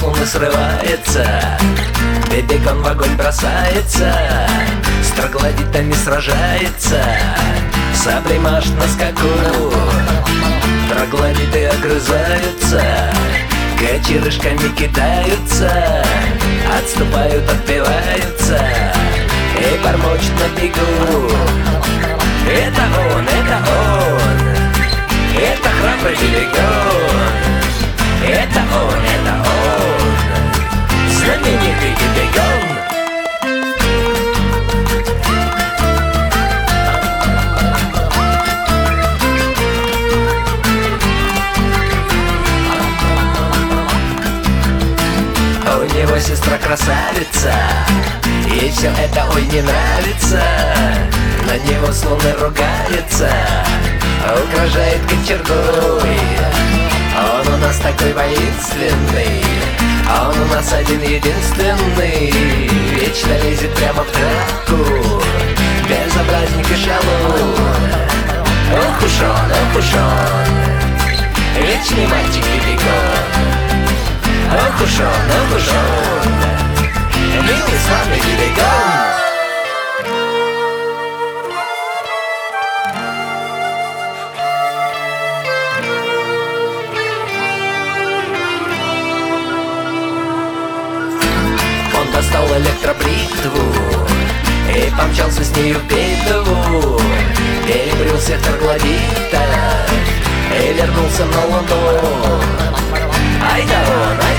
с луны срывается, бибикон в огонь бросается, с троглодитами сражается, саблей машет на скаку. Троглодиты огрызаются, кочерышками кидаются, отступают, отбиваются и бормочет на бегу. Это он, это храбрый бибикон. Это он, знаменитый бибикон. У него сестра красавица, и все это ой не нравится. На него с луны ругается, угрожает кочергой. Он у нас такой воинственный, он у нас один единственный, вечно лезет прямо в травку, безобразник и шалун. Ох уж он, вечный мальчик бибикон. Ох уж он, милый славный бибикон. Он достал электробритву и помчался с нею в битву, перебрил всех троглодитов и вернулся на Луну. Ай да он,